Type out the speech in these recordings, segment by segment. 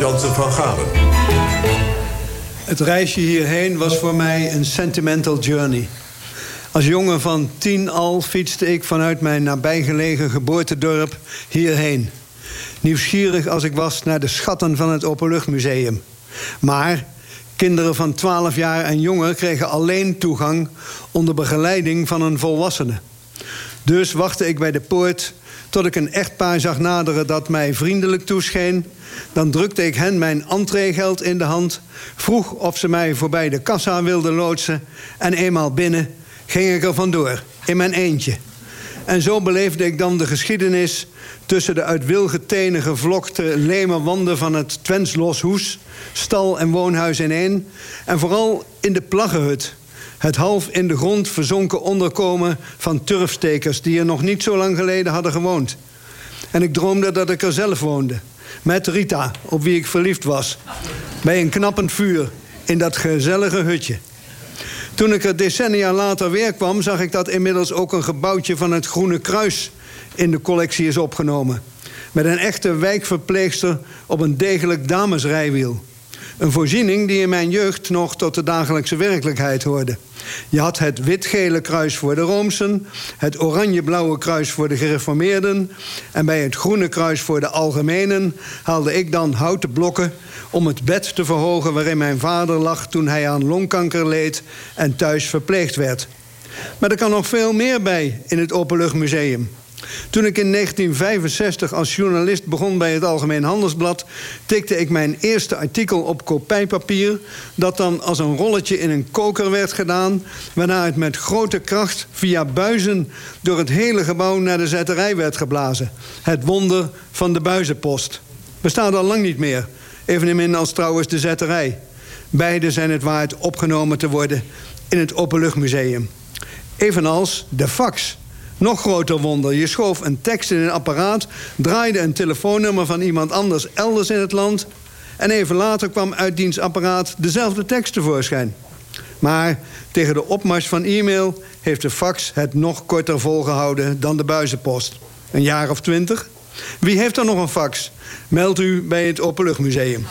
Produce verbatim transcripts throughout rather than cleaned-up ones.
Jansen van Galen. Het reisje hierheen was voor mij een sentimental journey. Als jongen van tien al fietste ik vanuit mijn nabijgelegen geboortedorp hierheen. Nieuwsgierig als ik was naar de schatten van het Openluchtmuseum. Maar kinderen van twaalf jaar en jonger kregen alleen toegang onder begeleiding van een volwassene. Dus wachtte ik bij de poort tot ik een echtpaar zag naderen dat mij vriendelijk toescheen. Dan drukte ik hen mijn entreegeld in de hand, vroeg of ze mij voorbij de kassa wilden loodsen en eenmaal binnen ging ik er vandoor, in mijn eentje. En zo beleefde ik dan de geschiedenis tussen de uit wilgetenen gevlokte leme wanden van het Twents Loshoes, stal en woonhuis ineen, en vooral in de plaggenhut, het half in de grond verzonken onderkomen van turfstekers die er nog niet zo lang geleden hadden gewoond. En ik droomde dat ik er zelf woonde, met Rita, op wie ik verliefd was, bij een knappend vuur in dat gezellige hutje. Toen ik er decennia later weer kwam, zag ik dat inmiddels ook een gebouwtje van het Groene Kruis in de collectie is opgenomen. Met een echte wijkverpleegster op een degelijk damesrijwiel. Een voorziening die in mijn jeugd nog tot de dagelijkse werkelijkheid hoorde. Je had het wit-gele kruis voor de Roomsen, het oranje-blauwe kruis voor de gereformeerden, en bij het groene kruis voor de algemenen haalde ik dan houten blokken om het bed te verhogen waarin mijn vader lag toen hij aan longkanker leed en thuis verpleegd werd. Maar er kan nog veel meer bij in het Openluchtmuseum. Toen ik in negentien vijfenzestig als journalist begon bij het Algemeen Handelsblad, tikte ik mijn eerste artikel op kopijpapier, dat dan als een rolletje in een koker werd gedaan, waarna het met grote kracht via buizen door het hele gebouw naar de zetterij werd geblazen. Het wonder van de buizenpost. Bestaat al lang niet meer, evenmin als trouwens de zetterij. Beide zijn het waard opgenomen te worden in het Openluchtmuseum. Evenals de fax. Nog groter wonder, je schoof een tekst in een apparaat, draaide een telefoonnummer van iemand anders elders in het land en even later kwam uit diens apparaat dezelfde tekst tevoorschijn. Maar tegen de opmars van e-mail heeft de fax het nog korter volgehouden dan de buizenpost. Een jaar of twintig? Wie heeft er nog een fax? Meld u bij het Openluchtmuseum.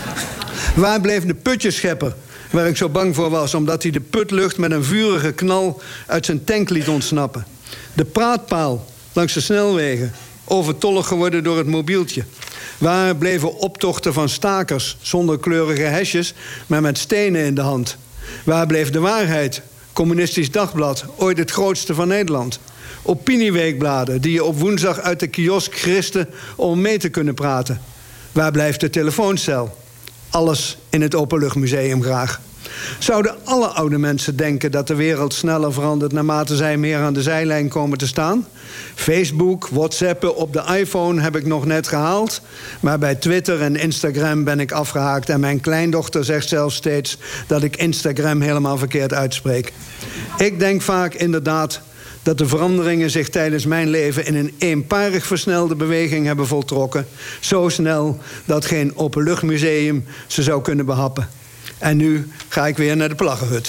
Waar bleef de putjeschepper, waar ik zo bang voor was, omdat hij de putlucht met een vurige knal uit zijn tank liet ontsnappen? De praatpaal langs de snelwegen, overtollig geworden door het mobieltje. Waar bleven optochten van stakers zonder kleurige hesjes, maar met stenen in de hand? Waar bleef de waarheid? Communistisch Dagblad, ooit het grootste van Nederland. Opinieweekbladen die je op woensdag uit de kiosk gristen om mee te kunnen praten. Waar blijft de telefooncel? Alles in het Openluchtmuseum graag. Zouden alle oude mensen denken dat de wereld sneller verandert naarmate zij meer aan de zijlijn komen te staan? Facebook, WhatsAppen op de iPhone heb ik nog net gehaald, maar bij Twitter en Instagram ben ik afgehaakt en mijn kleindochter zegt zelfs steeds dat ik Instagram helemaal verkeerd uitspreek. Ik denk vaak inderdaad dat de veranderingen zich tijdens mijn leven in een eenparig versnelde beweging hebben voltrokken. Zo snel dat geen openluchtmuseum ze zou kunnen behappen. En nu ga ik weer naar de plaggenhut.